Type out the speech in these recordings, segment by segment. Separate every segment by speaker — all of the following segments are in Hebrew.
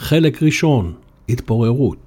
Speaker 1: חלק ראשון, התפוררות.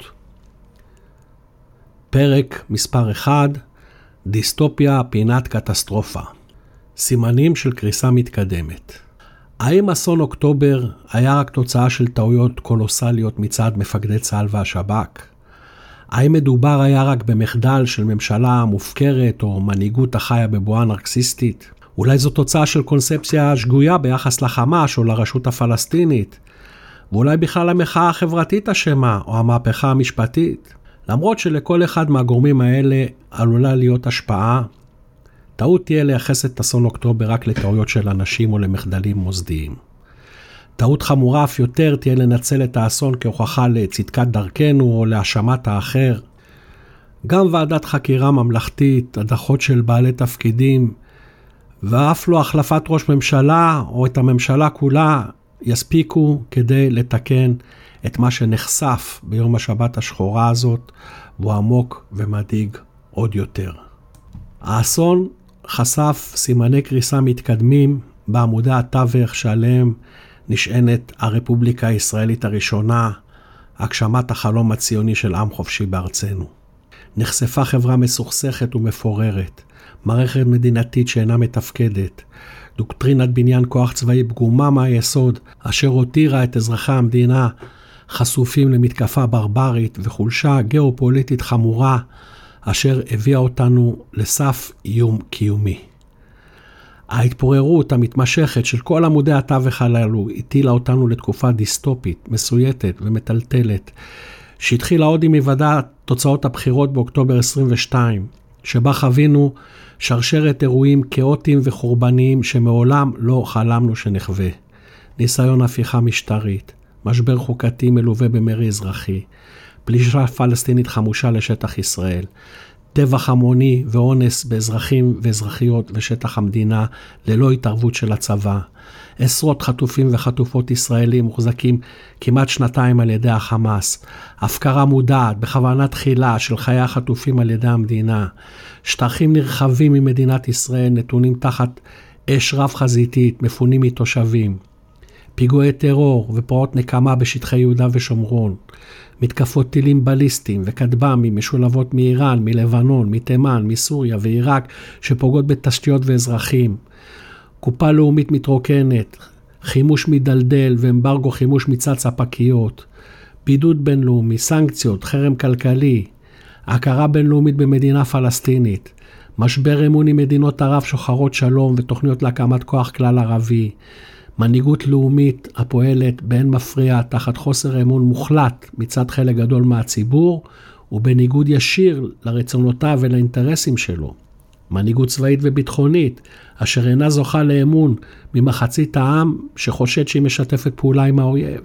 Speaker 1: פרק מספר 1, דיסטופיה, פינת קטסטרופה. סימנים של קריסה מתקדמת. האם אסון אוקטובר היה רק תוצאה של טעויות קולוסליות מצד מפקדי צה"ל והשב"כ? האם מדובר היה רק במחדל של ממשלה מופקרת או מנהיגות החיה בבועה נרקסיסטית? אולי זו תוצאה של קונספציה שגויה ביחס לחמאס או לרשות הפלסטינית? ואולי בכלל המחאה החברתית אשמה או המהפכה המשפטית? למרות שלכל אחד מהגורמים האלה עלולה להיות השפעה, טעות תהיה לייחס את אסון אוקטובר רק לטעויות של אנשים או למחדלים מוסדיים. טעות חמורה אף יותר תהיה לנצל את האסון כהוכחה לצדקת דרכנו או להאשמת האחר. גם ועדת חקירה ממלכתית, הדחות של בעלי תפקידים, ואף לא החלפת ראש ממשלה או את הממשלה כולה יספיקו כדי לתקן את מה שנחשף ביום השבת השחורה הזאת, והוא עמוק ומדאיג עוד יותר. האסון חשף סימני קריסה מתקדמים בעמודי התווך שעליהם נשענת הרפובליקה הישראלית הראשונה, הגשמת החלום הציוני של עם חופשי בארצנו. נחשפה חברה מסוכסכת ומפוררת, מערכת מדינתית שאינה מתפקדת, דוקטרינת בניין כוח צבאי פגומה מהיסוד, אשר הותירה את אזרחי המדינה חשופים למתקפה ברברית וחולשה גיאופוליטית חמורה, אשר הביאה אותנו לסף איום קיומי. ההתפוררות המתמשכת של כל עמודי התווך הללו הטילה אותנו לתקופה דיסטופית, מסויטת ומטלטלת, שהתחילה עוד עם היוודע תוצאות הבחירות באוקטובר 22, שבה חווינו שרשרת אירועים כאוטיים וחורבניים שמעולם לא חלמנו שנחווה. ניסיון הפיכה משטרית, משבר חוקתי מלווה במרי אזרחי, פלישה פלסטינית חמושה לשטח ישראל, טבח המוני ואונס באזרחים ואזרחיות ושטח המדינה ללא התערבות של הצבא, עשרות חטופים וחטופות ישראלים מוחזקים כמעט שנתיים על ידי החמאס, הפקרה מודעת בכוונה תחילה של חיי החטופים על ידי המדינה, שטחים נרחבים ממדינת ישראל נתונים תחת אש רב חזיתית, מפונים מתושבים, פיגועי טרור ופרעות נקמה בשטחי יהודה ושומרון, מתקפות טילים בליסטיים וכטב"מים משולבות מאיראן, מלבנון, מתימן, מסוריה ועיראק שפוגעות בתשתיות ואזרחים, קופה לאומית מתרוקנת, חימוש מדלדל ואמברגו חימוש מצד ספקיות, בידוד בינלאומי, סנקציות, חרם כלכלי, הכרה בינלאומית במדינה פלסטינית, משבר אמון עם מדינות ערב שוחרות שלום ותוכניות להקמת כוח כלל ערבי, מנהיגות לאומית הפועלת באין מפריע תחת חוסר אמון מוחלט מצד חלק גדול מהציבור ובניגוד ישיר לרצונותיו ולאינטרסים שלו. מנהיגות צבאית וביטחונית אשר אינה זוכה לאמון ממחצית העם שחושד שהיא משתפת פעולה עם האויב.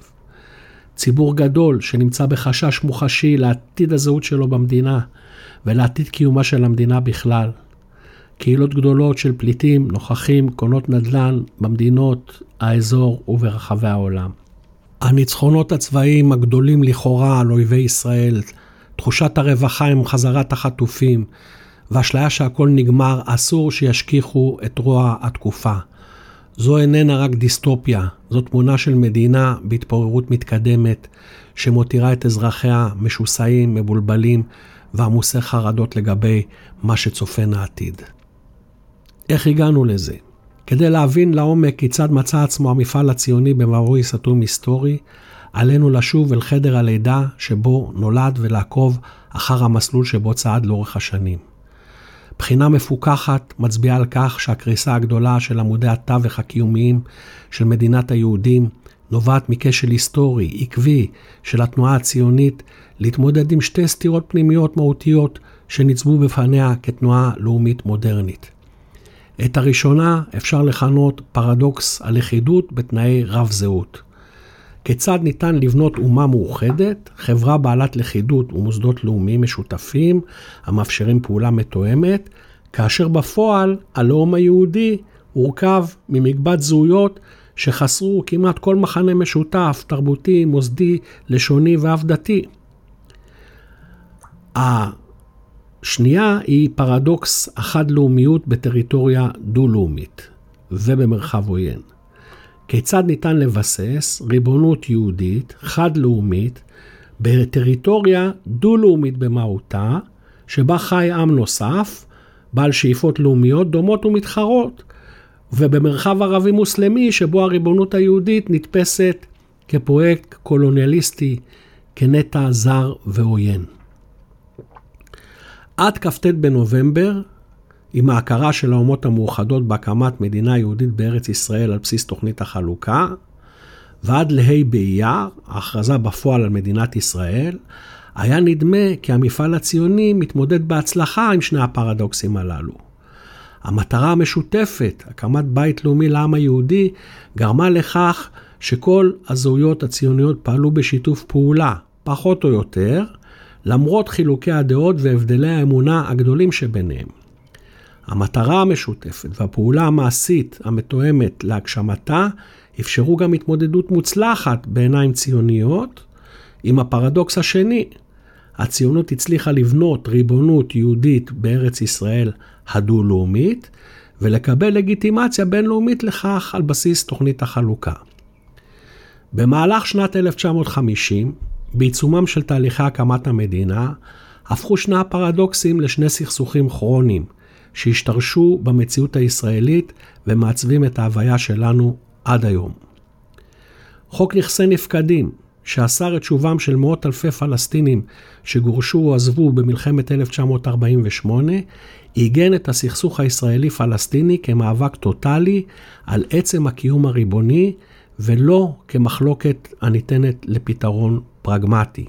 Speaker 1: ציבור גדול שנמצא בחשש מוחשי לעתיד הזהות שלו במדינה ולעתיד קיומה של המדינה בכלל. קהילות גדולות של פליטים נוכחים קונות נדל"ן במדינות האזור וברחבי העולם. הניצחונות הצבאיים הגדולים לכאורה על אויבי ישראל, תחושת הרווחה עם חזרת החטופים, והאשליה שהכל נגמר, אסור שישכיחו את רוע התקופה. זו איננה רק דיסטופיה, זו תמונה של מדינה בהתפוררות מתקדמת, שמותירה את אזרחיה משוסעים, מבולבלים, ועמוסי חרדות לגבי מה שצופן העתיד. איך הגענו לזה? כדי להבין לעומק כיצד מצא עצמו המפעל הציוני במבוי סתום היסטורי, עלינו לשוב אל חדר הלידה שבו נולד ולעקוב אחר המסלול שבו צעד לאורך השנים. בחינה מפוקחת מצביעה על כך שהקריסה הגדולה של עמודי התווך הקיומיים של מדינת היהודים נובעת מכשל היסטורי, עקבי, של התנועה הציונית להתמודד עם שתי סתירות פנימיות מהותיות שנצבו בפניה כתנועה לאומית מודרנית. את הראשונה אפשר לכנות פרדוקס הלכידות בתנאי רב זהות. כיצד ניתן לבנות אומה מאוחדת, חברה בעלת לכידות ומוסדות לאומיים משותפים המאפשרים פעולה מתואמת, כאשר בפועל הלאום היהודי הורכב ממגבעת זהויות שחסרו כמעט כל מחנה משותף, תרבותי, מוסדי, לשוני ואף דתי. השנייה היא פרדוקס החד-לאומיות בטריטוריה דו-לאומית ובמרחב עוין. כיצד ניתן לבסס ריבונות יהודית, חד-לאומית, בטריטוריה דו-לאומית במהותה, שבה חי עם נוסף, בעל שאיפות לאומיות דומות ומתחרות, ובמרחב ערבי מוסלמי שבו הריבונות היהודית נתפסת כפרויקט קולוניאליסטי, כנטע זר ועוין. עד כ"ט בנובמבר, עם ההכרה של האומות המאוחדות בהקמת מדינה יהודית בארץ ישראל על בסיס תוכנית החלוקה, ועד להי באייר, ההכרזה בפועל על מדינת ישראל, היה נדמה כי המפעל הציוני מתמודד בהצלחה עם שני הפרדוקסים הללו. המטרה המשותפת, הקמת בית לאומי לעם היהודי, גרמה לכך שכל הזהויות הציוניות פעלו בשיתוף פעולה, פחות או יותר, למרות חילוקי הדעות והבדלי האמונה הגדולים שביניהם. המטרה המשותפת והפעולה המעשית המתואמת להגשמתה אפשרו גם התמודדות מוצלחת בעיניים ציוניות עם הפרדוקס השני. הציונות הצליחה לבנות ריבונות יהודית בארץ ישראל הדו-לאומית ולקבל לגיטימציה בינלאומית לכך על בסיס תוכנית החלוקה. במהלך שנת 1950, בעיצומם של תהליכי הקמת המדינה, הפכו שני הפרדוקסים לשני סכסוכים כרוניים שהשתרשו במציאות הישראלית ומעצבים את ההוויה שלנו עד היום. חוק נכסי נפקדים, שאסר את שובם של מאות אלפי פלסטינים שגורשו או עזבו במלחמת 1948, עיגן את הסכסוך הישראלי-פלסטיני כמאבק טוטלי על עצם הקיום הריבוני, ולא כמחלוקת הניתנת לפתרון פרגמטי.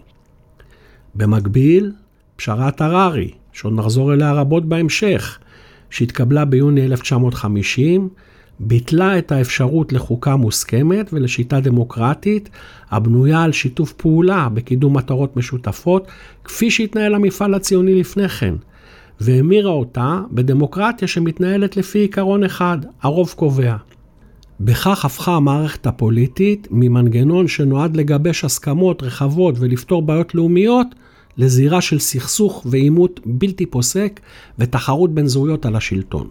Speaker 1: במקביל, פשרת הררי, שעוד נחזור אליה רבות בהמשך, שהתקבלה ביוני 1950, ביטלה את האפשרות לחוקה מוסכמת ולשיטה דמוקרטית, הבנויה על שיתוף פעולה בקידום מטרות משותפות, כפי שהתנהל המפעל הציוני לפני כן, והמירה אותה בדמוקרטיה שמתנהלת לפי עיקרון אחד, הרוב קובע. בכך הפכה המערכת הפוליטית ממנגנון שנועד לגבש הסכמות רחבות ולפתור בעיות לאומיות, לזירה של סכסוך ועימות בלתי פוסק ותחרות בין זהויות על השלטון.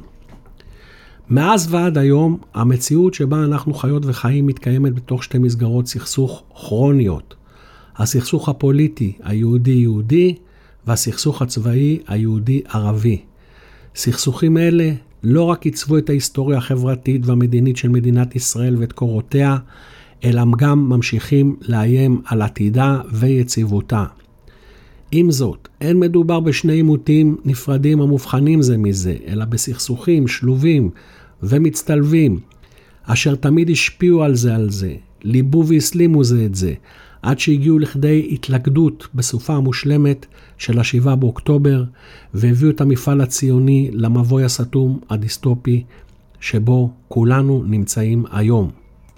Speaker 1: מאז ועד היום, המציאות שבה אנחנו חיות וחיים מתקיימת בתוך שתי מסגרות סכסוך כרוניות. הסכסוך הפוליטי היהודי-יהודי והסכסוך הצבאי היהודי-ערבי. סכסוכים אלה לא רק עיצבו את ההיסטוריה החברתית והמדינית של מדינת ישראל ואת קורותיה, אלא גם ממשיכים לאיים על עתידה ויציבותה. עם זאת, אין מדובר בשני עימותים נפרדים המובחנים זה מזה, אלא בסכסוכים שלובים ומצטלבים, אשר תמיד השפיעו על זה, ליבו והסלימו זה את זה, עד שהגיעו לכדי התלכדות בסופה המושלמת של 7 באוקטובר, והביאו את המפעל הציוני למבוי הסתום הדיסטופי, שבו כולנו נמצאים היום.